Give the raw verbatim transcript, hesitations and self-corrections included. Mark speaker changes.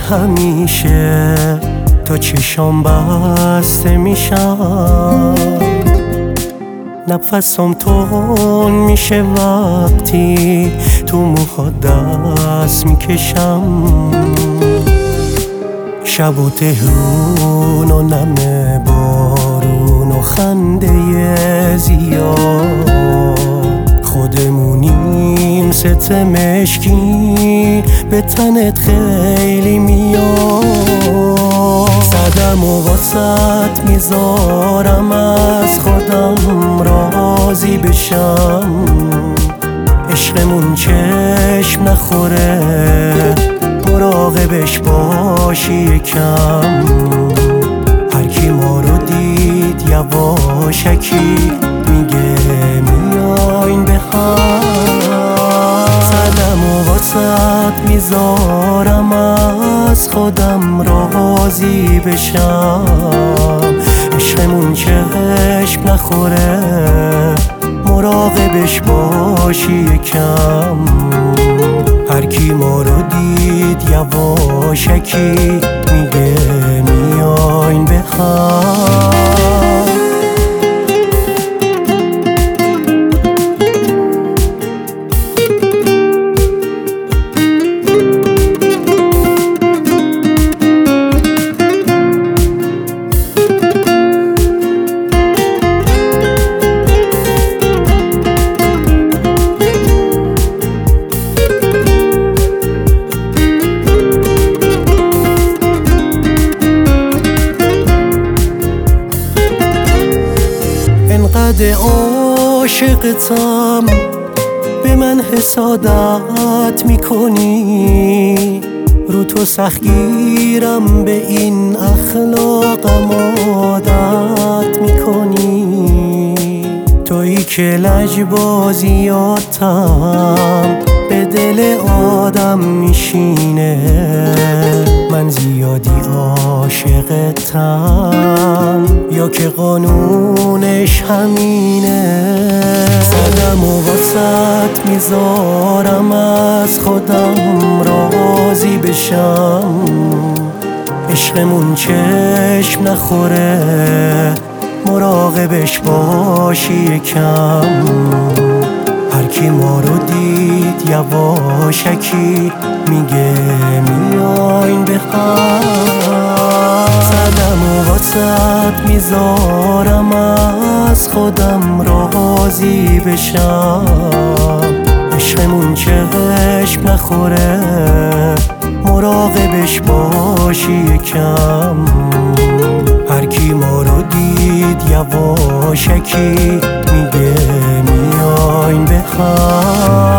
Speaker 1: همیشه تا چشام بسته میشم، نفسم تون میشه وقتی تو موها دست میکشم. شب و تهرون و نم بارون و خنده زیاد، خودمونیم ست مشکی به تنت خیلی میاد. صدم و واسط میذارم از خودم راضی بشم، عشقمون چشم نخوره مراقبش باشی یکم. هر کی ما رو دید یواشکی میگه میاین به هم. صدم و واسط میذارم از خودم راضی بشم، عشقمون چشم نخوره مراقبش باشی یکم. هر کی ما رو دید یواشکی میگه میاین به هم. انقدر عاشقتم به من حسادت میکنی، رو تو سختگیرم به این اخلاقم عادت میکنی. تویی که لجبازیاتم به دل آدم میشینه، من زیادی عاشقتم یا که قانونش همینه. صدم و واسط میذارم از خودم راضی بشم، عشقمون چشم نخوره مراقبش باشی یکم. هر کی ما رو دید یواشکی میگه میاین به هم. صدم و واسط میذارم از خودم راضی بشم، عشقمون چشم نخوره مراقبش باشی یکم. هر کی ما رو دید یواشکی میگه میاین به هم.